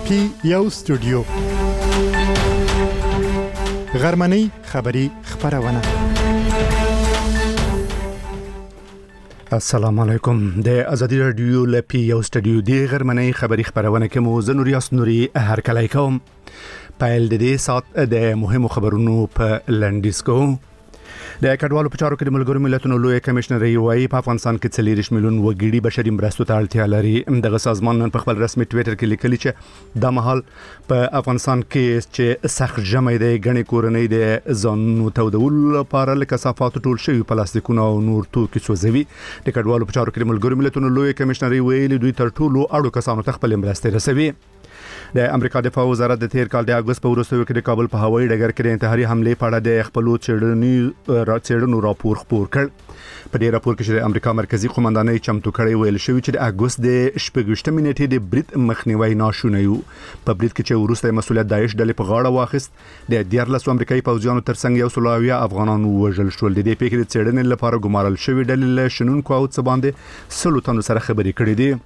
پی یو سټوډیو غرمنۍ خبری خبرونه. السلام علیکم. د ازادي رادیو لپی یو سټوډیو دی غرمنۍ خبری خبرونه کې مو زنور یاسنوري هر کله کوم پایل د دې سات د مهمو خبرونو په لنډیسکو. د کډوالو په چارو کې د ملګرو ملتونو لوی کمشنر وايي په افغانستان کې 40 میلیون وګړي بشري مرستو ته اړتیا لري. دغه سازمان نن په خپل رسمي ټوئیټر کې لیکلي چې د مهال په افغانستان کې چې سخت جمع دی غني کورنۍ د ځانونو تودول لپاره له کثافات ټول شوی پلاستیکونه او نور توکي سوځوي. د کډوالو په چارو کې د ملګرو ملتونو لوی کمشنر ویلي دوی تر ټولو اړو کسانو ته خپل مرستې رسوي. د امریکا دفاع وزارت د تیر کال د اگست په وروستیو کې د کابل په هوایي ډګر کې د انتحاري حمله په اړه د خپل څېړنو راپور خپور کړ. په دې راپور کې چې امریکا مرکزی قومندانۍ چمتو کړی ویل شوی چې د اگست د 18 نیټې د برید مخنیوي ناشونی وو. په برید کې چې وروسته مسؤلیت داعش ډلې په غاړه واخیست د 14 امریکایي پوځیانو ترڅنګ یو سلویا افغانانو وژل شول. د دې پیښې د څېړنې لپاره ګمارل شوی ډلې له شنونکو او څه باندې 100 تنو سره خبرې کړې دي.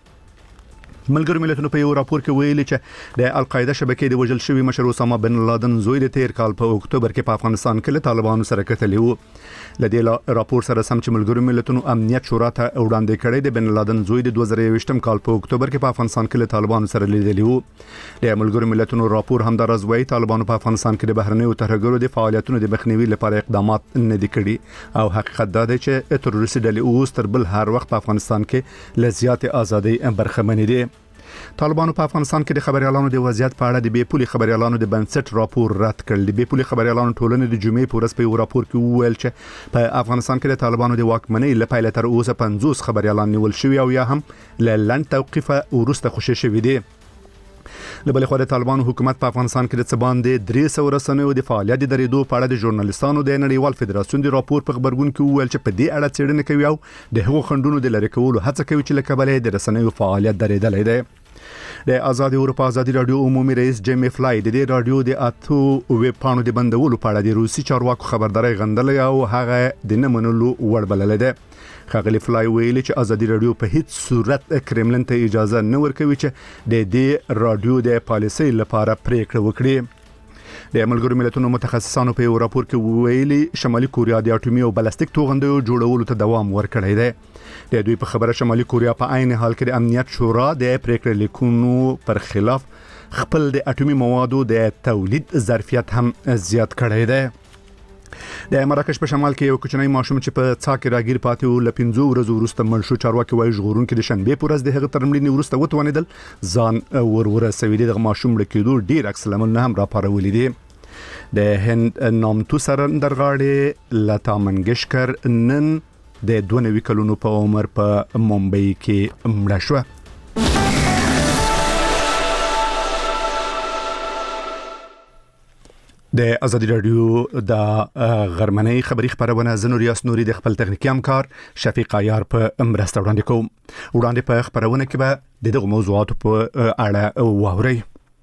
ملګرو ملتونو په یو راپور کې ویلي چې د القاعده شبکې د وژل شوی مشر اسامه بن لادن زوی د تیر کال په اکتوبر کې په افغانستان کې له طالبانو سره کتلی وو. لدې راپور سره سم چې ملګرو ملتونو امنیت شورا ته وړاندې کړی د بن لادن زوی د 2020 کال په اکتوبر کې په افغانستان کې له طالبانو سره لیدلی وو. د ملګرو ملتونو راپور هم دا راځوي طالبانو په افغانستان کې د بهرنیو ترهګرو د فعالیتونو د مخنیوي لپاره اقدامات نه دي کړي او حقیقت دا دی چې تروریستي ډلې اوس تر بل هر وخت په افغانستان کې لزیات ازادي برخمن دي. طالبانو په افغانستان کې د خبريالانو د وضعیت په اړه د بیپولي خبريالانو د بنسټ راپور رد کړ. د بیپولي خبريالانو ټولنې د جمعې په ورځ په یو راپور کې وویل چې په افغانستان کې د طالبانو د واکمنۍ لپاره تر اوسه 50 خبريالان نیول شوی او یا هم له لند توقيفه ورسته خوشی شوی دي. لبل خو د طالبانو حکومت په افغانستان کې د څبان د 300 رسنیو د فعالیت د درېدو په اړه د ژورنالستانو د نړیوال فدراسیون د راپور په خبرګون کې وویل چې په دې اړه څېړنه کوي او د هغو خندونو د لری کولو هڅه کوي چې لکه د رسنیو فعالیت درېدلې ده. د آزاد اروپا ازادي رادیو عمومي رئیس جیمی فلای د دې رادیو د اتو ویب پاڼو د بندولو په اړه د روسي چارواکو خبرداري غندلې او هغه د نه منلو وړ بللې ده. خغلی فلای ویلي چې ازادي رادیو په هیڅ صورت کرملن ته اجازه نه ورکوي چې د دې رادیو د پالیسۍ لپاره پریکړه وکړي. د ملګرو ملتونو متخصصانو په یو راپور کې ویلي شمالي کوریا د اټومي او بلاستیک توغندیو جوړولو ته دوام ورکړی دی. د دوی په خبره شمالي کوریا په عین حال کې د امنیت شورا د پریکړې لیکونو پر خلاف خپل د اټومي موادو د تولید ظرفیت هم زیات کړی دی. د مراکش په شمال کې یو کوچنی ماشوم چې په څاکي راګیر پاتې و ل 15 ورځې وروسته مړ شو. چارواکي وايي ژغورون کې د شنبه په ورځ د هغه ترمړینې وروسته وتوانیدل ځان ورسوي. د ماشوم له کېدو ډیر عکس العملونه هم راپارولې دي. د هند نامتو سندرغاړې لتا منګیشکر نن د 92 کلونو په عمر په ممبئی کې مړه شو. د ازادي رادیو د غرمنۍ خبری خبرونه زنور یاسنوري د خپل تخنیکی همکار شفیق عیار په مرسته وړاندې کوم. وړاندې په خبرونه کې به دغه موضوعات په اړه واوري.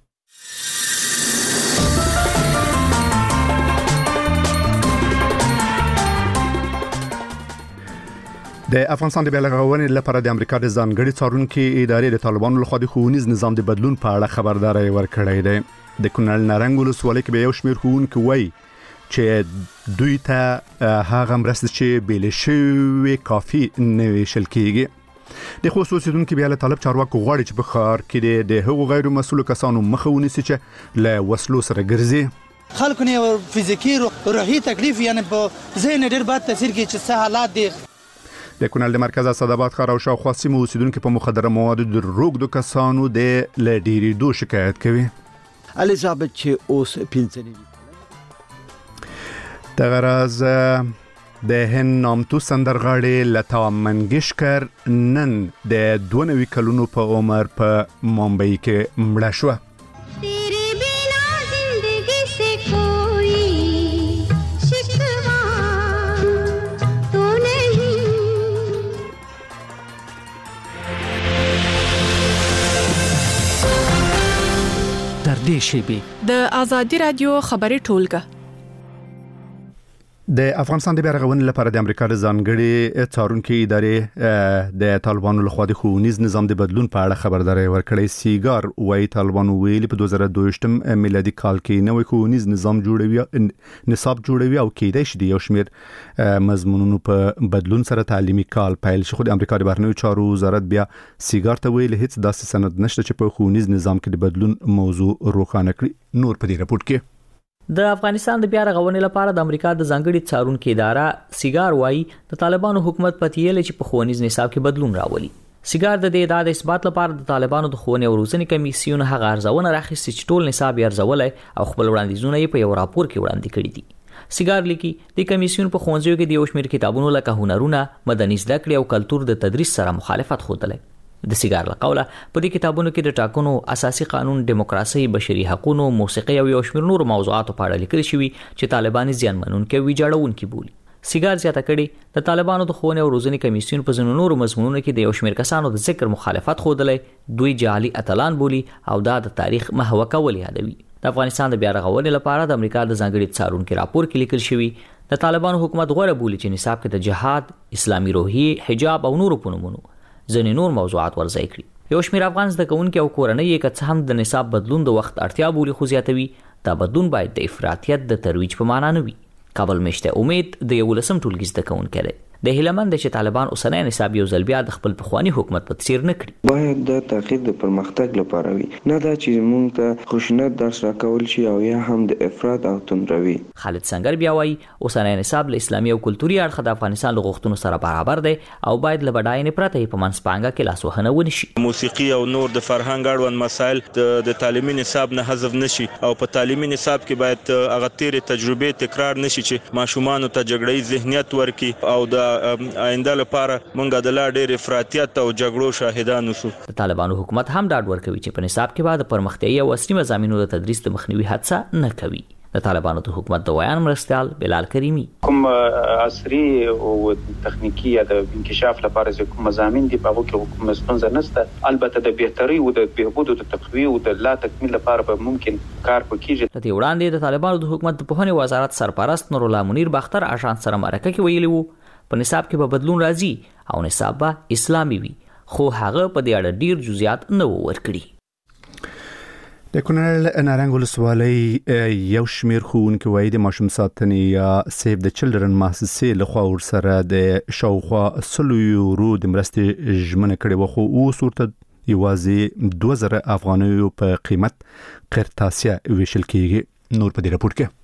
د افغانستان د بیلغونې لپاره د امریکا د ځانګړي څارونکو ادارې د طالبانو لخوا د ښوونیز نظام د بدلون په اړه خبرداري ورکړې ده. د کونړ نارنګ ولسوالۍ کې به یو شمېر ښوونکي وایي چې دوی ته هغه مرسته چې بیل شوی کافي نه ویشل کیږي. د خصوصي اوسیدونکو بیا له طالب چارواکو غواړي چې په ښار کې د هغو غیر مسؤل کسانو مخه ونیسي چې له وسلو سره ګرځي. خلکو نه فزیکی روحي تکلیف یعنی په ذهن ډیر بد تاثیر کوي چې څه حالات دي. د کونړ د مرکز اسداباد ښار او شاوخوا سیمو اوسیدونکو په مخدره موادو د روږدو کسانو د لډيرېدو شکایت کوي. الیزابت چې اوس پینځنی د غرض د هند نامتو سندرغاړې لتا منګیشکر نن د 92 کلونو په عمر په ممبئی کې مړه شو. د ازادي رادیو خبري ټولګه د افغانستان د بیا رغونې لپاره د امریکا د ځانګړي څارونکي ادارې د طالبانو لخوا د ښوونیز نظام د بدلون په اړه خبرداري ورکړې. سیګار وايي طالبانو ویلي په 2022 میلادي کال کې نوې ښوونیز نظام نصاب جوړوي او کېدای شي د یو شمېر مضمونونو په بدلون سره تعلیمي کال پیل شي. خو د امریکا د بهرنیو چارو وزارت بیا سیګار ته ویلي هیڅ داسې سند نشته چې په ښوونیز نظام کې د بدلون موضوع روښانه کړي. نور په دې راپورټ کې د افغانستان د بیا رغونې لپاره د امریکا د ځانګړي څارونکي اداره سیګار وايي د طالبانو حکومت پتیل چې په ښوونیز نصاب کې بدلون راولي. سیګار د دې ادعا د اثبات لپاره د طالبانو د ښوونې او روزنې کمیسیون هغه ارزونه راخیستې چې ټول نصاب یې ارزولای او خپل وړاندیزونه یې په یو راپور کې وړاندې کړي دي. سیګار لیکي د کمیسیون په ښوونځیو کې د یو شمېر کتابونو لکه هنرونه، مدني زده کړې او کلتور د تدریس سره مخالفت ښودلی. د سیګار له قوله په دې کتابونو کې د ټاکنو، اساسي قانون، دیموکراسي، بشري حقوقو، موسیقي او یو شمېر نور موضوعاتو په اړه لیکل شوي چې طالبان زیانمنونکي او ویجاړونکي بولي. سیګار زیاته کړي د طالبانو د ښوونې او روزنې کمیسیون په ځینو نورو مضمونونو کې د یو شمېر کسانو د ذکر مخالفت ښودلی، دوی جعلي اتلان بولي او دا د تاریخ محوه کول یادوي. د افغانستان د بیا رغونې لپاره د امریکا د ځانګړي څارونکي راپور کې لیکل شوي د طالبانو حکومت غوړه بولي چې نصاب کې د جهاد، اسلامي روحیې، حجاب او نورو په نومونو ځینې نور موضوعات ورځای کړي. یو شمېر افغان زده کوونکي او کورنۍ یې که څه هم د نصاب بدلون د وخت اړتیا بولي، خو زیاتوي دا بدلون باید د افراطیت د ترویج په معنا نه وي. کابل میشته امید د 11 ټولګي زده کوونکی دی. د هیلمند چې طالبان اوسنی نصاب یو ځل بیا د خپل پخوانی حکومت په څیر نه کړي. باید د تغییر د پرمختګ لپاره وي، نه دا چې موږ ته خشونت درس راکول شي او یا هم د افراط او توندروي. خالد سنگر بیا وایي اوسنی نصاب له اسلامي او کلتوري اړخه د افغانستان له غوښتنو سره برابر دی او باید له بډاینې پرته یې په منځپانګه کې لاسوهنه ونشي. موسیقي او نور د فرهنګ اړوند مسایل د تعلیمي نصاب نه حذف نشي او په تعلیمي نصاب کې باید هغه تیرې تجربې تکرار نشي چې ماشومانو ته جګړې ذهنیت ورکړي او د لپاره مونږه د لا ډېر افراطیت او جګړو شاهدان اوسو. د طالبانو حکومت هم ډاډ ورکوي چې په نصاب کې به د پرمختیايي او عصري مضامینو د تدریس د مخنیوي هڅه نه کوي. د طالبانو د حکومت د ویان مرستیال بلال کریمی کوم عصري او تخنیکی یا د انکشاف لپاره چې کوم مضامین دي په هغه کې کوم ستونزه نشته. البته د بهتري او د بهبود او د تقویه او د لا تکمیل لپاره به ممکن کار وکړي. د دې وړاندې د طالبانو د حکومت د پوهنې وزارت سرپرست نور الله منیر باختر آشان سره مرکه کې ویلي وو په نصاب کې به بدلون راځي او نصاب به اسلامي وي، خو هغه په دې اړه ډیر جزئیات نه ورکړي. د کونړ نارنګ ولسوالۍ یو شمېر ښوونکي وایي د ماشوم ساتنې یا سیف د چلډرن مؤسسې لخوا ورسره د شاوخوا 100 یورو د مرستې ژمنه کړې وه، خو اوس ورته یوازې 2000 افغانیو په قیمت قرطاسیه ویشل کېږي. نور په دې راپورټ کې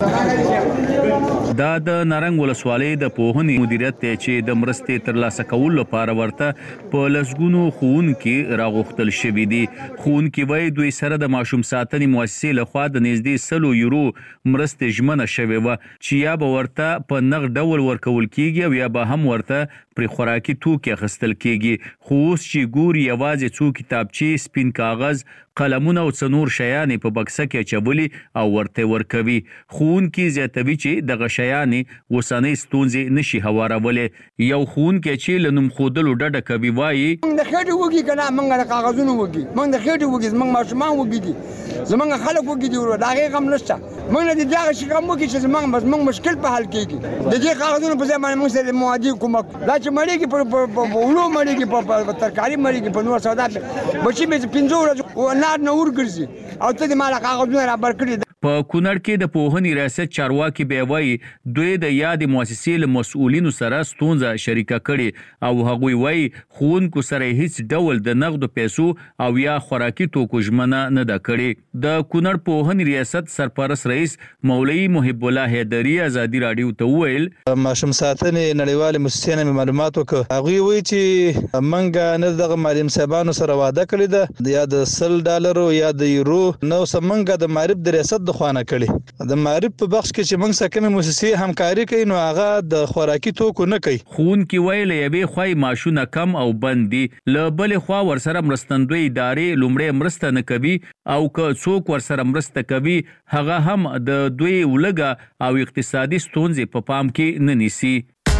دا د نارنګ ولسوالۍ د پوهنې مدیریت ته چې د مرستې ترلاسه کولو لپاره ورته په لسګونو ښوونکي راغوښتل شوي دي. ښوونکي وایي دوی سره د ماشوم ساتنې مؤسسې لخوا د نږدې 100 یورو مرستې ژمنه شوې وه چې یا به ورته په نغد ډول ورکول کېږي او یا به هم ورته پرې خوراکي توکي اخیستل کېږي. خو اوس چې ګوري یوازې څو کتابچې، سپین کاغذ، قلمونه او څنور شیانې په بکسه کې چولي او ورته ورکوي. ښوونکي زیاتوي چې دغه شیانې اوسنۍ ستونزې نشي هوارولی. یو ښوونکی چې له نوم ښودلو ډډه کوي وایي موږ د خېټې وږي که نه موږ د کاغذونو وږي، موږ د خېټې وږي، زموږ ماشومان وږي دي، زموږ خلک وږي دي، د هغې غم نشته. موږ نه د دغه شي غم وکړي چې زموږ مشکل په حل کېږي. د دې کاغذونو په ځای باندې موږ سره معادي کومک دا چې مړېږي په اولو مړېږي، په ترکاري مړېږي، په نور سودا بچي مې 15 ورځې نار نه ورګرځي او ته دې مالا کاغذونه رابر کړي. په کونړ کې د پوهنې ریاست چارواکي بیا وایي دوی د یادې مؤسسې له مسؤلینو سره ستونزه شریکه کړي او هغوی وایي ښوونکو سره هیڅ ډول د نغدو پیسو او یا خوراکي توکو ژمنه نه ده کړې. د کونړ پوهنې ریاست سرپرست رئیس مولوي محب الله حیدري ازادي راډیو ته وویل ماشوم ساتنې نړیوالې مؤسسې نه معلومات وکړ. هغوی وایي چې موږ نه دغه معلم صاحبانو سره وعده کړې ده یا د $100 یا د یورو نو سمنګ د معرف د ریاست خوانه کړي. د معرف په بخش کې چې موږ سره کومې مؤسسې همکاري کوي نو هغه د خوراکي توکو نه کوي. ښوونکي وایي له یوې خوا معاشونه کم او بند دي، له بلې خوا ورسره مرستندوی ادارې لومړی مرسته نه کوي او که څوک ورسره مرسته کوي هغه هم د دوی ولګه او اقتصادي ستونزې په پام کې نه نیسي.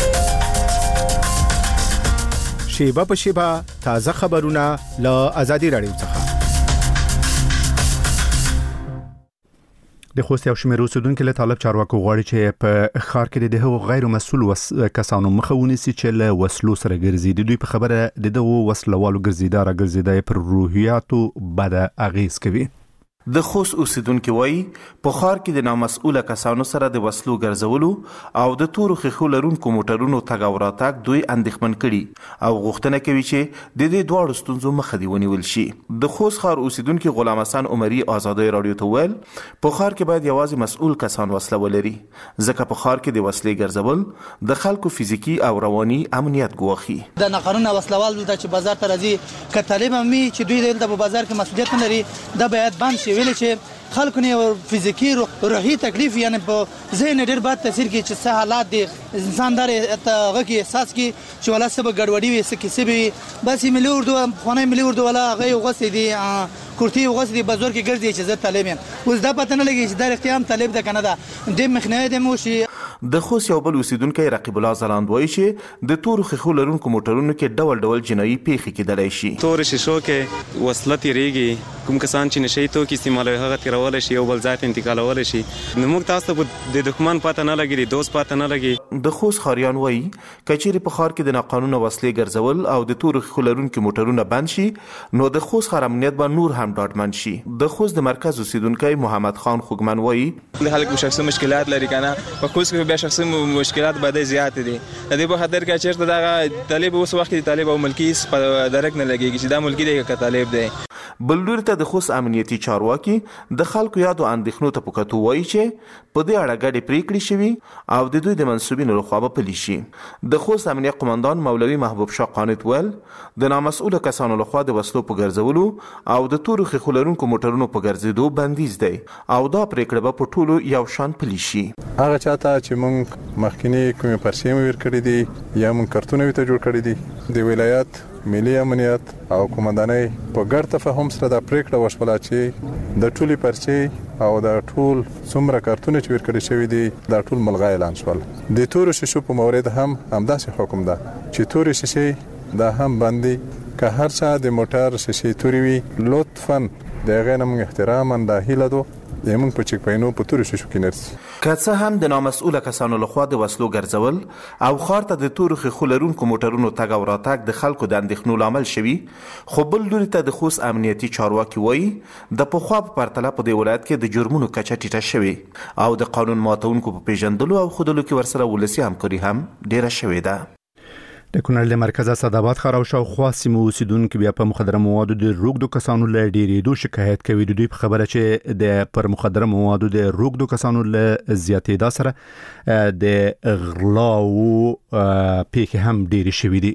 شیبه په شیبه تازه خبرونه له آزادي راډیو څخه. د خوست یو شمېر اوسیدونکو له طالب چارواکو غواړي چې په ښار کې د هغو غیر مسؤل کسانو مخه ونیسي چې له وسلو سره ګرځي. د دوی په خبره د دغو وسلوالو ګرځېدا پر روحیاتو بده اغیز کوي. د خوست اوسیدونکو وایي په ښار کې د نامسؤله کسانو سره د وسلو ګرځولو او د تورو خېښو لرونکو موټرونو تګ او راتګ دوی اندېښمن کړي او غوښتنه کوي چې د دې دواړو ستونزو مخه دې ونیول شي. د خوست ښار اوسیدونکي غلام حسن عمري ازادۍ راډیو ته ویل په ښار کې باید یوازې مسؤل کسان وسله ولري ځکه په ښار کې د وسلې ګرځول د خلکو فزیکي او رواني امنیت ګواښي. د ناقانونه وسلوال چې بازار ته راځي که طالب هم چې دوی دلته په بازار کې مسؤلیت نه لري دا باید بند شي ویلې چې خلکو نه فزیکی روحي تکلیف یعنی په ذهن ډېر بد تاثیر کوي چې څه حالات دي انسان دار هغه کې احساس کوي چې ولا څه به ګډوډي وي څه کیسې به وي بس ملي اردو خانه ملي اردو ولا هغه غوسې دي کورتي غوسې دي بازار کې ګرځي چې زه طالب یم اوس دا پته نه لګي چې دا اختیام طالب ده کنه دا د مخنیه د موشي. د خوست یو بل اوسیدونکی رقیب الله زلاند وایي چې د تورو خېښو لرونکو موټرونو کې ډول ډول جنایي پیښې کېدلی شي. تور شیشو کې وسله تیریږي کوم کسان چې نشي توکي استعمالوي هغه تیرول شي او بل ځای ته انتقالول شي. نو موږ تاسو ته د دښمن پته نه لګي د دوست پته نه لګي. د خوست ښاریان وایي کچېرې په ښار کې د ناقانونه وسلې ګرځول او د تورو خېښو لرونکو موټرونه بند شي نو د خوست ښار امنیت به نور هم ډاډمن شي. د خوست د مرکز اوسیدونکی محمد خان خوګمن وایي خلک شخصي مشکلات لري کنه په خوست کې بیا شخصي مشکلات باندې زیات دي. د دې په خاطر کې چیرته دا طالب اوس وخت کې طالب او ملکی په درک نه لګيږي چې دا ملکی دی که طالب دی. بل لوري ته د خوست امنیتي چارواکي د خلکو یادو اندېښنو ته په کتو وایي چې په دې اړه ګډې پریکړې شوي او د دوی د منسوبینو لخوا به پلي شي. د خوست امنیت قماندان مولوي محبوب شاه قانت ویل د نامسؤله کسانو لخوا د وسلو په ګرځولو او د تورو خېښو لرونکو موټرونو په ګرځېدو بندیز دی او دا پریکړه به په ټولو یو شان پلي شي. هغه چاته چې موږ مخکینی کومې پرسې مو ورکړې دي یا موږ کارتونه ورته جوړ کړي دي د ولایت ملي امنیت او قومندانۍ په ګډ تفاهم سره دا پریکړه وشوله چې د ټولي پرسې او د ټول څومره کارتونه چې ورکړي شوی دي دا ټول ملغا اعلان شول. د تورو شیشو په مورد هم همداسې حکم ده چې تورې شیشې دا هم باندې که هر چا د موټر شیشې توري وي لطفاً د هغې نه موږ احتراما دا هیله ده زموږ په چک پاینو په تورو شیشو کې نرسي. که څه هم د نامسؤله کسانو لخوا د وسلو ګرځول او ښار ته د تورو خېښو لرونکو موټرونو تګ او راتګ د خلکو د اندېښنو لامل شوي خو بل لوري ته د خوست امنیتي چارواکي وایي د پخوا په پرتله په دې ولایت کې د جرمونو کچه ټیټه شوې او د قانون ماتونکو په پیژندلو او ښودلو کې ورسره ولسي همکاري هم ډیره شوې ده. د کونړ له مرکز اسداباد ښار او شاوخوا سیمو اوسیدونکو بیا په مخدره موادو د روږدو کسانو له ډېرېدو شکایت کوي. د دوی په خبره چې د پر مخدره موادو د روږدو کسانو له زیاتېدا سره د غلاو پیښې هم ډېرې شوې دي.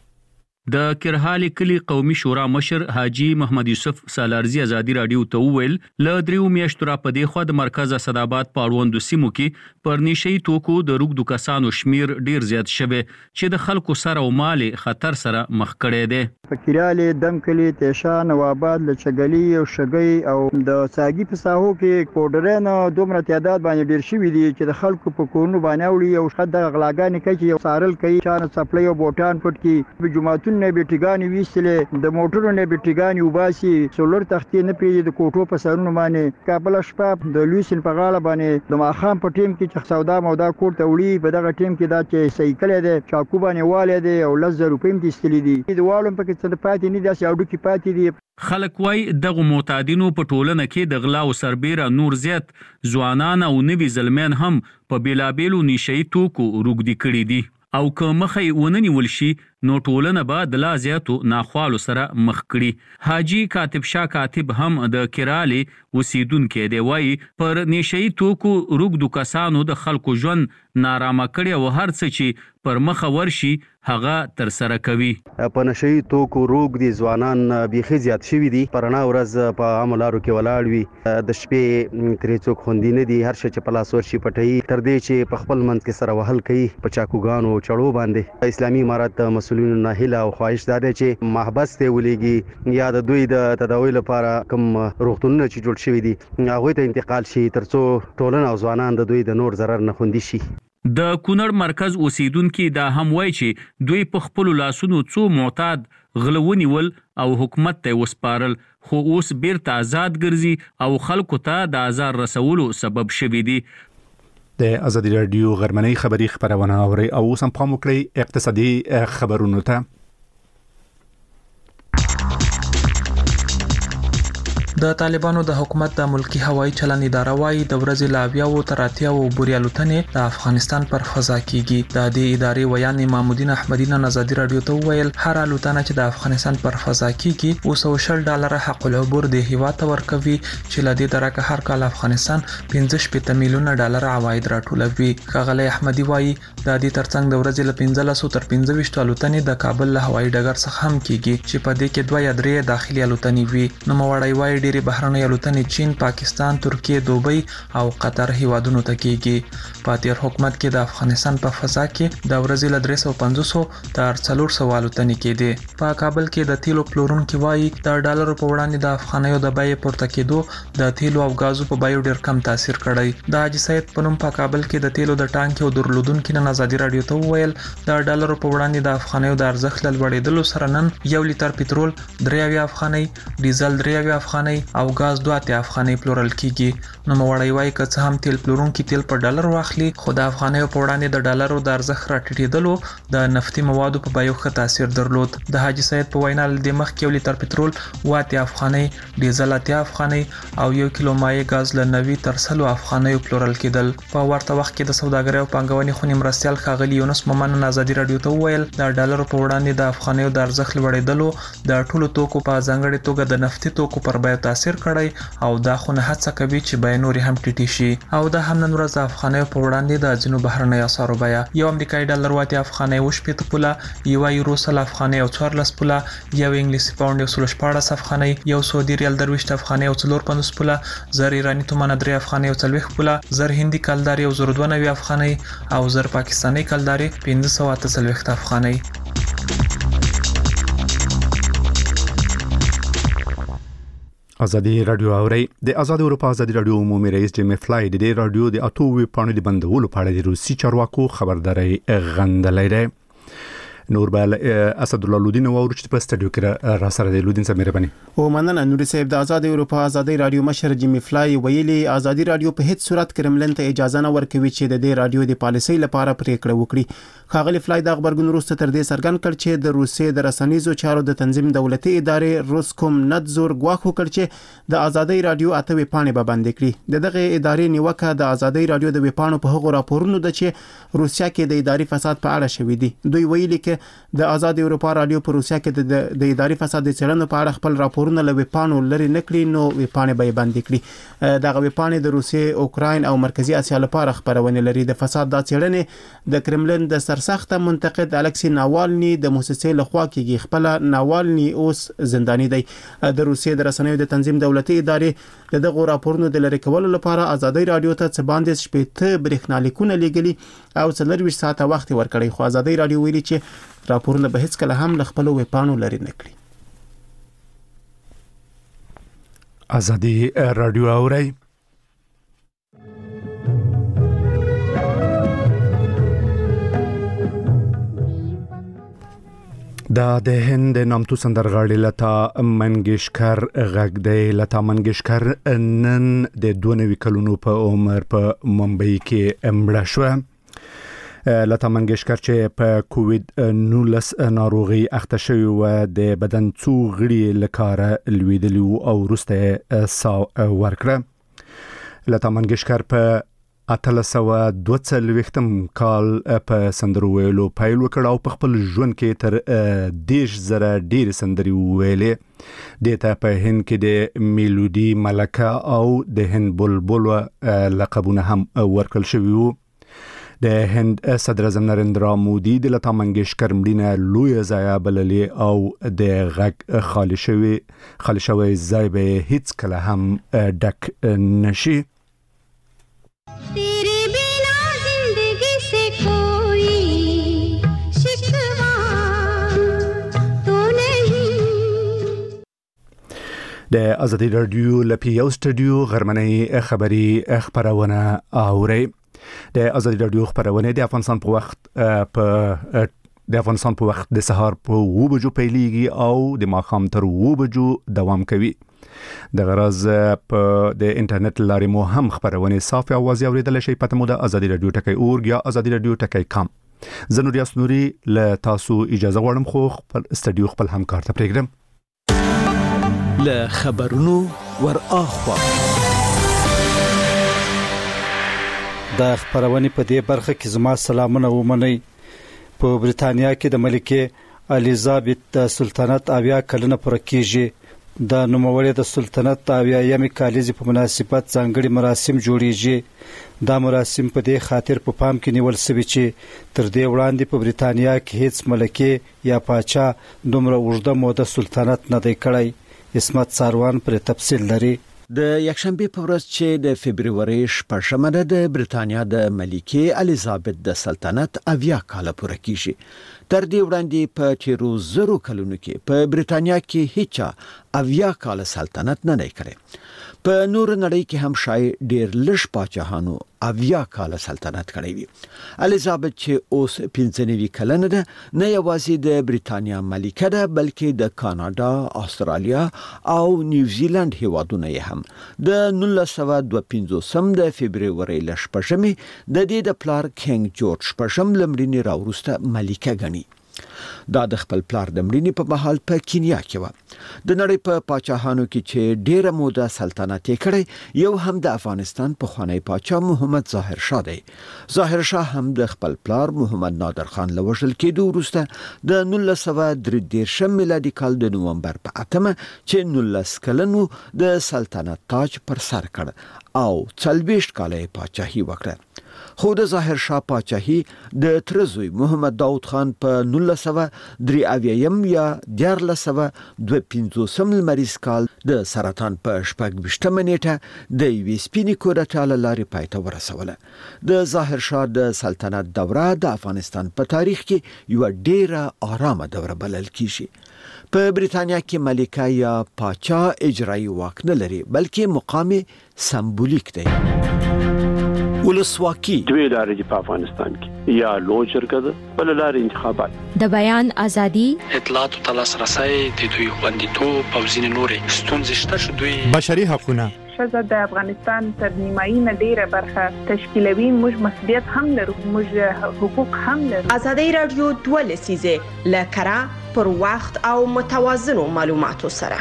د کرهالي کلی قومي شورا مشر حاجی محمد یوسف سالارزی ازادي رادیو ته ویل ل دریو میاشتو را پدې خو د مرکز اسداباد پاړوندو سیمو کې پر نشي توکو د روږدو کسانو شمیر ډیر زیات شوه چې د خلکو سره او مال خطر سره مخ کړي دي. فکرالي دمکلي تیشان نواباد لچګلی او شګي او د ساګي په ساحو کې کوډرن دومره تعداد باندې ډیر شوی دي چې د خلکو په کورونو باندې وړي او شخد غلاګانې کوي چې سارل کوي چانه سپلای او بوټان پټ کی جمعتون نه بیټګانی ویستلې د موټرو نه بیټګانی وباسي سولر تختې نه پیږي د کوټو په سرونو باندې کابل شپه د لوسین په غاړه باندې د ماخام په ټیم کې چې سودا مودا کوټ ته وړي په دغه ټیم کې دا چې سایکل دی چاکو باندې واله دی او 1000 روپۍ هم دستلې دي د والو په کې څه پاتې نه دي چې اډو کې پاتې دي. خلک وای دغه معتادینو په ټولنه کې د غلا او سربېره نور زیات ځوانان او نوي زلمیان هم په بیلابېلو نشئی توکو روږدي کړي دي او که مخې وننی ولشي نو ټولنه به د لا زیاتو ناخوالو سره مخ کړي. حاجی کاتب شاه کاتب هم د کرالي اوسیدونکو دی وای پر نشئی توکو روږدو کسانو د خلکو ژوند نارامه کړي او هر څه چې پر مخه ورشي هغه تر سره کوي. په نشئی توکو روږدي ځوانان بیخي زیات شوي دي پرنا ورځ په عملارو کې ولاړ وي د شپې ترې څوک خوندي نه دي هر شي چې په لاس ورشي پټوي تر دې چې په خپل منځ کې سره وهل کوي په چاکوګانو چړو باندې. اسلامي امارت مسؤلینو نه هیله او خواهش ده چې محبس ته ولېږي یا د دوی د تداوی لپاره کوم روغتونونه چې جوړ شوي دي هغوی ته انتقال شي ترڅو ټولنه او ځوانان د دوی د نور ضرر نه خوندي شي. د کونړ مرکز اوسیدونکو دا هم وایي چې دوی په خپل لاسونو څو معتاد غلونی ول او حکومت ته وسپارل خو اوس بیرته آزاد ګرځي او خلکو ته د آزار رسولو سبب شوي دي. د ازادي رادیو غرمنۍ خبری خبرونه اوري او اوس هم پام وکړئ اقتصادي خبرونو ته. د طالبانو د حکومت د ملکی هوایي چلن اداره وايي د ورځې لا 20 تر 80 بوري الوتنې د افغانستان پر فضا کیږي. د دې ادارې ویان امام الدین احمدی نن ازادي رادیو ته ویل هر الوتنه چې د افغانستان پر فضا کیږي $200 حق العبور د هیواد ته ورکوي چې لدې درکه هر کال افغانستان $15 میلیونه عواید راټولوي. ښاغلی احمدی وايي د دې ترڅنګ د ورځې له 1500 تر 25 الوتنې د کابل له هوایي ډګر څخه هم کیږي چې په دې کې 2 یا 3 داخلي الوتنې وي. نو موړی وايي ډېری بهرنۍ الوتنې چین، پاکستان، ترکیه، دوبۍ او قطر هیوادونو ته کیږي. په تیر حکومت کې د افغانستان په فضا کې د ورځې له 350 تر 400 الوتنې کېدې. په کابل کې د تیلو پلورونکو وايي د ډالرو په وړاندې د افغانیو د بیې پورته کېدو د تیلو او غازو په بیو ډېر کم تاثیر کړی. د حاجی سید په نوم په کابل کې د تیلو د ټانک او درلودونکو نن ازادي رادیو ته وویل د ډالرو په وړاندې د افغانیو د ارزښت لوړېدلو سره نن 1 لیټر پټرول 83 افغانۍ، ډیزل 83 افغانۍ او غاز 2 افغانۍ پلورل کیږي. نو موړی وايي که څه هم تیل پلورونکي تیل په ډالر واخلي خو د افغانیو په وړاندې د ډالرو د ارزښت راټیټېدلو د نفتي موادو په بیو ښه تاثیر درلود. د حاجی سید په وینا د مخکې 1 لیټر پټرول 8 افغانۍ، ډیزل 8 افغانۍ او 1 کیلو مایع غاز له 90 تر 100 افغانۍ پلورل کېدل. په ورته وخت کې د سوداګرۍ او پانګونې خونې مرستیال ښاغلی یونس مومن آزادي رادیو ته وویل د ډالرو په وړاندې د افغانیو د ارزښت لوړېدلو د ټولو توکو په ځانګړې توګه د نفتي توکو پر بیو تاثیر کړی او دا خو نه هڅه کوي چې بیه نور هم ټیټه شي. او دا هم نن ورځ د افغانیو په وړاندې د ځینو بهرنۍ اسعارو بیه یو امریکایي ډالر 8 افغانۍ 80 پوله، یو یورو 100 افغانۍ او 14 پوله، یو انګلیسي پاوند 114 افغانۍ، یو سعودي ریال 23 افغانۍ او 54 پوله، زر ایرانی تومان 3 افغانۍ او 40 پوله، زر هندي کلداري 92 افغانۍ او زر پاکستاني کلداري 548 افغانۍ. ازادي رادیو اوري د آزاد اروپا ازادي رادیو عمومي رئیس جیمی فلای د رادیو د اتووي پاڼې د بندولو په اړه د روسي چارواکو خبرداري غندلې ده. نور بل اسد الله لودین او ورچ په سټډیو کې را سره د لودین سره مهرباني او مننه نور صاحب. د آزاد اروپا ازادي رادیو مشر جیمی فلای ویلي آزادي رادیو په هیڅ صورت کرملن ته اجازه نه ورکوي چې د دې رادیو د پالیسۍ لپاره پریکړه وکړي. ښاغلی فلای د خبرګون وروسته تر دې څرګند کړ چې د روسیې د رسنیزو چارو د تنظیم دولتي ادارې روسکوم نتزور غواخ وکړ چې د آزادي رادیو اتوي پاڼې به بند کړي. دغه ادارې نیوکه د آزادي رادیو د ویپاڼو په هغو راپورونو ده چې روسیا کې د اداري فساد په اړه شوې دي. دوی ویلي چې د آزاد اروپا رادیو په روسیا کې د اداري فساد د څېړنو په اړه خپل راپورونه له ویپاڼو لري نکړي نو ویپاڼې به بند کړي. دغه ویپاڼې د روسیې، اوکراین او مرکزی اسیا لپاره خبرونه لري. د فساد د څېړنې د کرملن د سرسخت منتقد الکسی ناوالني د موسسې لخوا کېږي. خپل ناوالني اوس زنداني دی. د روسیې د رسنیو د تنظیم دولتي ادارې دغه راپورونو د لری کولو لپاره آزادي رادیو ته څه باندې شپږ برېښنالیکونه لیږلي او 24 ساعته وخت ورکړی. خو آزادي رادیو ویلي چې راپورونه به هیڅ کله هم له خپل ویپاڼو لري نکړي. آزادي رادیو اوري د هند نامتو سندرغاړي لتا منګیشکر غږ دی. لتا منګیشکر نن د 92 کلونو په عمر په ممبئی کې مړه شوه. لتا منګیشکر چې په کووید 19 ناروغي اخته شوی و د بدن څو غړي لکاره لویدلی او وروسته سا ورکړه. لتا منګیشکر په 1842 کال په سندرو ویلو پیل وکړ او په خپل ژوند کې تر 10,000 ډېر سندري ویلې. دته په هند کې د میلودي ملکه او د هند بلبل لقبونه هم ورکړل شوی وو. د هند صدر اعظم نریندرا مودي د لتا منګیشکر مړینه لوی ضایعه بللې او د غږ خالي شوی ځای به هیڅ کله هم ډک نشي. तेरे बिना जिंदगी से कोई शिकवा तो नहीं. د آزادي رادیو لپاره یو سټډیو غرمنۍ خبری خبرونه اوري. د آزادي رادیو خبرونه د افغانستان په وخت په د افغانستان په وخت د سهار په 2 بجو پیلېږي او د ماښام تر 2 بجو دوام کوي. د غرض په د انټرنیټ لارې مو هم خبرونه صافي اوازې اوریدل شي. پته مو د ازادي رادیو ټکی اورګ یا ازادي رادیو ټکی کام. زه نور یاس نوري له تاسو اجازه غواړم خو خپل استډیو خپل همکار ته پرېږدم. له خبرونو ور اخوا د خبرونه په دې برخه کې زما سلامونه ومنئ. په بریتانیا کې د ملکه الیزابت سلطنت 80 کلونه پوره کیږي. د نوموړې د سلطنت 80 کالیزې په مناسبت ځانګړي مراسم جوړیږي. دا مراسم په دې خاطر په پام کې نیول شوی چې تر دې وړاندې په بریتانیا کې هیڅ ملکه یا پاچا دومره اوږده موده سلطنت نه دی کړی. اسمت ساروان پر تفصیل لري. د یکشنبه په ورځ چې د فبرवरी 8 د بریتانیا د ملکه الیزابت د سلطنت 80 کال پوره کیږي. تر دې وړاندې په 100 کلونو کې په بریتانیا کې هیڅ 80 کال سلطنت نه کړی. په نور نړۍ کې هم شاید ډیر لږ پاچاهانو 80 کال سلطنت کړی وي. الیزابت چې اوس 95 کلنه ده نه یوازې د بریتانیا ملکه ده بلکې د کاناډا، استرالیا او نیوزیلند هیوادونو یې هم د 1952 د فبرवरी 8 د دې د پلار کینګ جورج 8 لمړنی راوروسته ملکه غني. دا د خپل پلار د مړینې په مهال په کینیا کې و. د نړۍ په پاچاهانو کې چې ډیره موده سلطنت یې کړی یو هم د افغانستان په خوانی پاچا محمد ظاهر شاه دی. ظاهر شاه هم د خپل پلار محمد نادر خان له وژل کېدو وروسته د 1933 میلادي کال د نومبر په 8 چې 19 کلنو د سلطنت تاج پر سر کړ او 40 کال یې پاچاهي وکړه. خو د ظاهر شاه پاچاهي د ترزوی محمد داود خان په 1953 یا 1952 لمریز کال د سرطان په 28 نیټه د یوې سپینې کورټې له لارې پای ته ورسوله. د ظاهر شاه د سلطنت دوره د افغانستان په تاریخ کې یو ډیره آرامه دوره بلل کیږي. په بریتانیا کې ملکه یا پاچا اجرایی واک نه لري بلکې مقام سمبولیک دی. ولسواکي دوی لارې په افغانستان کې یا لوی جرګه ده بل لارې انتخابات د بیان ازادي اطلاعات او لاسرسي د دوی خوندیتوب او ځینې نورې ستونزې شته چې دوی بشري حقوقونه ښځه د افغانستان تر نیمایي نه ډیره برخه تشکیلوي. موږ مسؤلیت هم لرو، موږ حقوق هم لرو. ازادي رادیو 2 لسیزه لکرا پر وخت او متوازنو معلوماتو سره.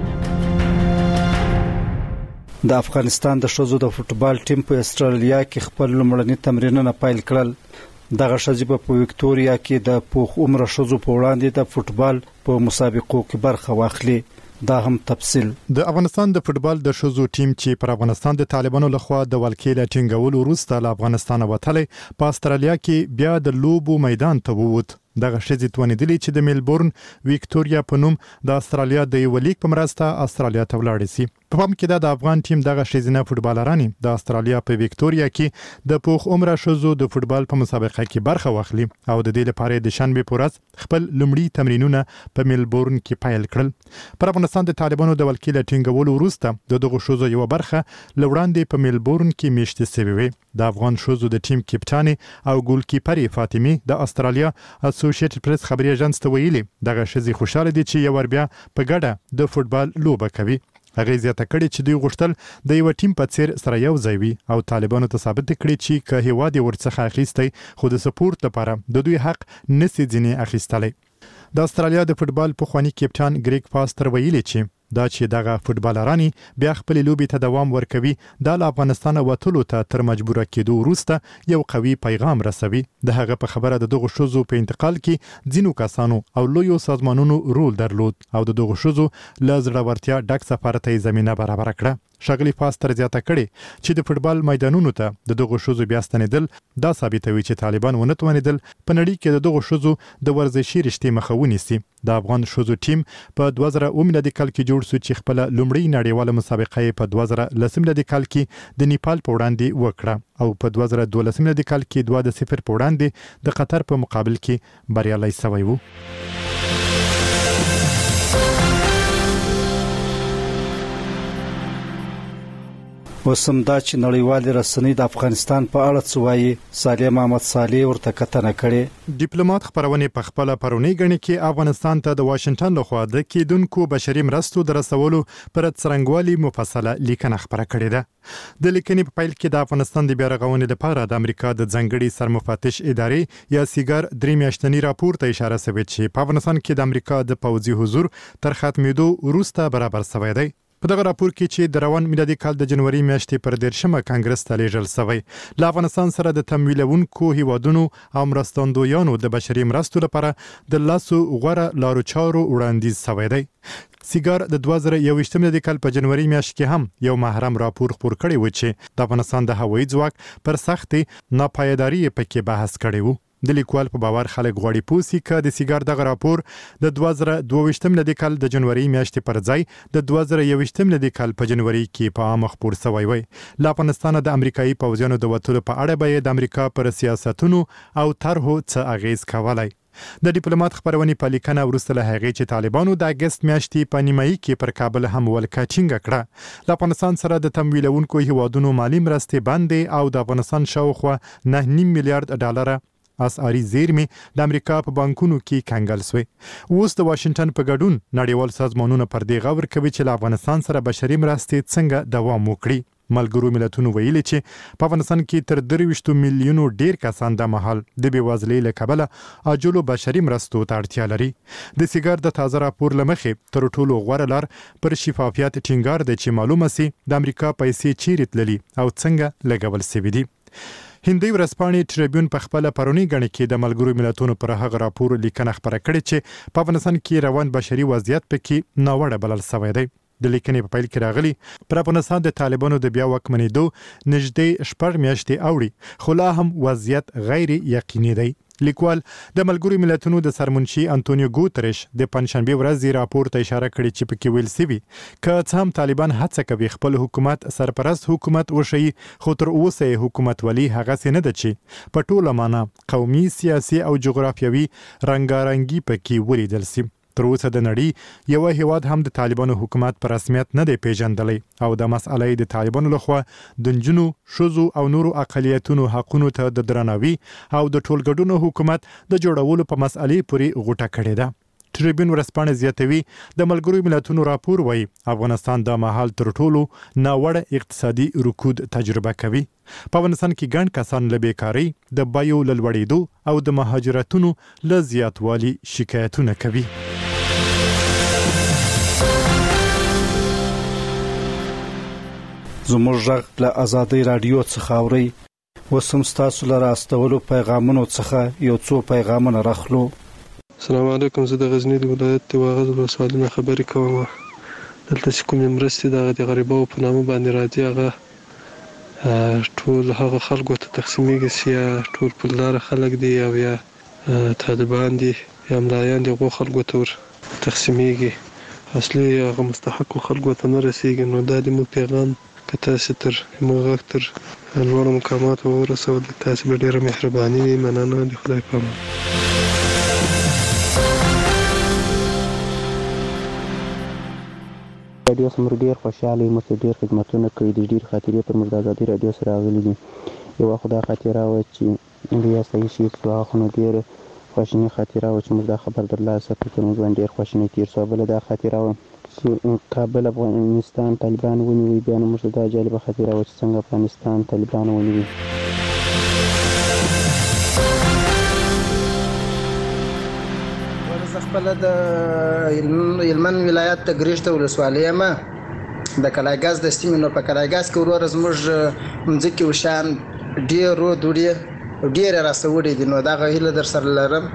د افغانستان د ښځو د فوټبال ټیم په استرالیا کې خپل لومړني تمرینونه پیل کړل. دغه ښځې په وکټوريا کې د پوخ عمر ښځو په وړاندې د فوټبال په مسابقو کې برخه واخلي. دا هم تفصیل. د افغانستان د فوټبال د ښځو ټیم چې پر افغانستان د طالبانو لخوا د ولکې له ټینګولو وروسته له افغانستان وتلی په استرالیا کې بیا د لوبو میدان ته ووت. دغه ښځې توانېدلې چې د میلبورن وکټوريا په نوم د استرالیا د یو لیګ په مرسته استرالیا ته ولاړ شي. په پام کې د افغان ټیم دغه ښځینه فوټبالرانې د استرالیا په وکټوريا کې د پوخ عمر ښځو د فوټبال په مسابقه کې برخه واخلي او د دې لپاره د شنبه په ورځ خپل لومړي تمرینونه په میلبورن کې پیل کړل. پر افغانستان د طالبانو د ولکې له ټینګولو وروسته دغه ښځو یو برخه لوړاندې په میلبورن کې میشته شوې وي. د افغان ښځو د ټیم کپټان او ګولکیپر فاطمه د استرالیا اسوسییټډ پریس خبري اژانس ته ویلي دغه ښځې خوشاله دي چې یو ور بیا په ګډه د فوټبال لوبه کوي. هغه زیاته کړي چې دوی غوښتل د یو ټیم په څیر سره یو ځای وي او طالبانو ته ثابت کړي چې که هیواد ورڅخه اخیستی خو د سپورت لپاره د دوی حق نسی ځینې اخیستلی. د استرالیا د فوټبال پخوانی کپټان ګریګ پاستر ویلي چې دا چې دغه فوټبالرانی بیا خپل لوبي ته دوام ورکوي د افغانستان وټولو ته تر مجبوره کېدو وروسته یو قوي پیغام رسوي. د هغه په خبره د دغه شوزو په انتقال کې ځینو کسانو او لویو سازمانونو رول درلود او د دغه شوزو لزړه ورتیا ډک سفر ته زمينه برابر کړه. شغلی پاستر زیاته کړي چې د فوټبال میدانونو ته د دغه شوزو بیا ستنیدل دا ثابتوي چې طالبان ونه توانیدل په نړۍ کې د دغه شوزو د ورزشي رشتې مخه ونیسي. د افغان شوزو ټیم په 2000 میلادي کال کې جوړ شو چې خپل لومړی نړیواله مسابقه په 2010 میلادي کال کې د نیپال په وړاندې وکړه او په 2012 میلادي کال کې 2-0 په وړاندې د قطر په مقابل کې بریالي شوی وو. وسم دا چې نړیوال رسنۍ د افغانستان په اړه څه وایي سالم احمد صالح ورته کتنه کړې. ډیپلوماټ خبرونه په خپل پرونی غني کې افغانستان ته د واشنگټن لخوا د کېدونکو بشري مرستو د رسولو پر څرنګوالي مفصله لیکنه خبره کړې ده. د لیکنې په پیل کې د افغانستان د بیارغونې لپاره د امریکا د ځنګړي سرمفتش ادارې یا سیګار درې میاشتنی راپور ته اشاره شوې چې په افغانستان کې د امریکا د پوځي حضور تر ختمېدو وروسته برابر شوی دی. په دغه راپور کې چې د روان میلادي کال د جنوري میاشتې پر 13مه کانګرس ته لیږل شوی له افغانستان سره د تمویلونکو هیوادونو او مرستندویانو د بشري مرستو لپاره د لاسو غوره لارو چارو وړاندیز شوی دی. سیګار د 2021 میلادي کال په جنوري میاشت کې هم یو محرم راپور خپور کړی و چې د افغانستان د هوایي ځواک پر سختې ناپایداري پکې بحث کړی و. د لیکوال په باور خلک غواړي پوسی ک د سیګار دغه راپور د 2022 میلادي کال د جنوري میاشتې پر ځای د 2021 میلادي کال په جنوري کې په عام خبر شوی وي. له افغانستان د امریکایي پوځیانو د وټولو په اړه به د امریکا پر سیاستونو او طرحو څه اغیز کولای. د ډیپلوماټ خبرونه په لیکنه ورسته له هغه چې طالبانو د اگست میاشتې په نیمایي کې پر کابل هم ولکه چینګ کړه. له افغانستان سره د تمویلونکو هیوادونو مالی مرستې باندې او د افغانستان شاوخوا 9.5 میلیارډ ډالر اسعاري زیرمې د امریکا په بانکونو کې کنګل شوې. اوس د واشنگټن په ګډون نړیوال سازمانونه پر دې غور کوي چې له افغانستان سره بشري مرستې څنګه دوام وکړي. ملګرو ملتونو ویلي چې په افغانستان کې تر 23 میلیونو ډیر کسان د محل د بیوازلۍ له کبله اجلو بشري مرستو ته اړتیا لري. د سیګار د تازه راپور لمخې تر ټولو غوړه لار پر شفافیت ټینګار دی چې معلومه سي د امریکا پیسې چیرې تللي او څنګه لګول شوي دي. هندي ورځپاڼې ټریبیون په خپل پرونی غني کې د ملګرو ملتونو پر هغه راپور لیکنه خبره کړې چې په افغانستان کې روان بشري وضعیت پکې ناوړه بلل شوی دی. د لیکنې په پیل کې راغلي پر افغانستان د طالبانو د بیا واکمنېدو نږدې 4 میاشتې اوړي خو لا هم وضعیت غیر یقیني دی. لیکوال د ملګرو ملتونو د سرمنشي انټونیو ګوتریش د پنځشنبه ورځ راپور ته اشاره کړې چې پکې ویل سوي چې هم طالبان هڅه کوي خپل حکومت سرپرست حکومت وشي خو تر اوسه حکومت ولی هغه څه نه ده چې په ټوله معنا قومي سیاسي او جغرافیوي رنګارنګي پکې ولیدل سي. تر اوسه د نړۍ یو هیواد هم د طالبانو حکومت پر رسمیت نه دی پیژندلی او د مسألې د طالبانو لخوا د جنونو شوزو او نورو اقلیتونو حقونو ته د درناوي او د ټولګډونو حکومت د جوړولو په مسألې پورې غوټه کړې ده. ټریبیون ورځپاڼه زیاتوي د ملګرو ملتونو راپور وایي افغانستان د مهال تر ټولو ناوړه اقتصادي رکود تجربه کوي. په افغانستان کې ګڼ کسان له بیکارۍ د بیو لوړېدو او د مهاجرتونو له زیاتوالي شکایتونه کوي. زموږ غږ له آزادۍ رادیو څخه اوري. وسم ستاسو لپاره استولو پیغامونو څخه یو څو پیغامونه راخلو. السلام علیکم. زه د غزنی د ولایت واغظ ولسوالۍ نه خبرې کوم. دلته چې کومې مرستې د غریبو په نامه باندې راځي هغه ټول هغه خلکو ته تقسیمیږي چې یا ټول پولدار خلک دي او یا طالبان دي یا ملایان دي غو خلکو ته تقسیمیږي اصلي هغه مستحق خلکو ته نه رسیږي. نو دا د مو پیغام که تاسو تر موږ تر لوړ مقامات ورسول تاسو به ډیره مهرباني وي. مننه. د خدای په امان. رادیو سمر ډیر خوشاله یم چې ډیر خدمتونه کوي. د ډیر خاطرې پر موږ د آزادۍ رادیو سره راغلي دي. یو خدای خاطره و چې ریاستي شي په خونو ډیر خوشنی خاطره و چې موږ دا خبر درلاسه کړو. موږ باندې ډیر خوشنی تیر سو. بل دا خاطره و چې کابل افغانستان طالبان ونیوي. بیا نو موږ دا جالب خاطره و چې څنګه افغانستان طالبان ونیوي. خپل د هلمند ولایت د ګریشته ولسوالۍ یم د کلاګاز د سیمې. نو په کلاګاز کې ورور زموږ مځکې وشان ډېر دوړې ډېر راسوړي دي. نو دغه هیله در سره لرم.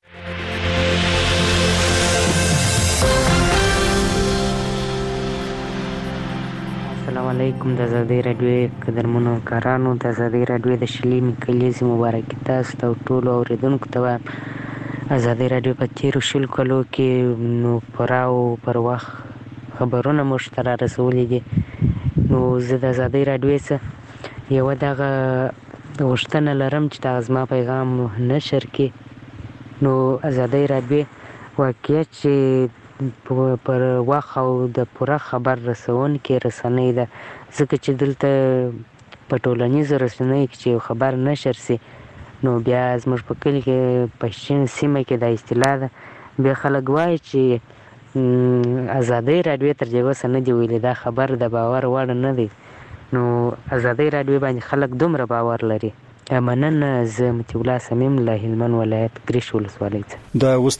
السلام علیکم. د آزادۍ رادیو قدرمنو کارانو د آزادۍ رادیو د شلي کلیزې مبارکي تاسو ته ټولو اوریدونکو ته وایم. آزادۍ رادیو په تیرو شلو کلو کې نو پوره او پر وخت خبرونه موږ ته رارسولي دي. نو زه د آزادۍ رادیو څخه یوه دغه غوښتنه لرم چې دغه زما پیغام نشر کړي. نو آزادۍ رادیو واقعیت چې پر وخت او د پوره خبر رسونکې رسنۍ ده، ځکه چې دلته په ټولنیزو رسنیو کې چې خبر نشر سي نو بیا زموږ په کلي کې پښتون سیمه کې د اصطلاح ده بیا خلک وایي چې ازادي رادیو تر دې وسه نه دی ویلي دا خبر د باور وړ نه دی. نو ازادي رادیو باندې خلک دومره باور لري. مننه. زه متي الله سمیم له هلمند ولایت ګریش ولسوالۍ څخه. د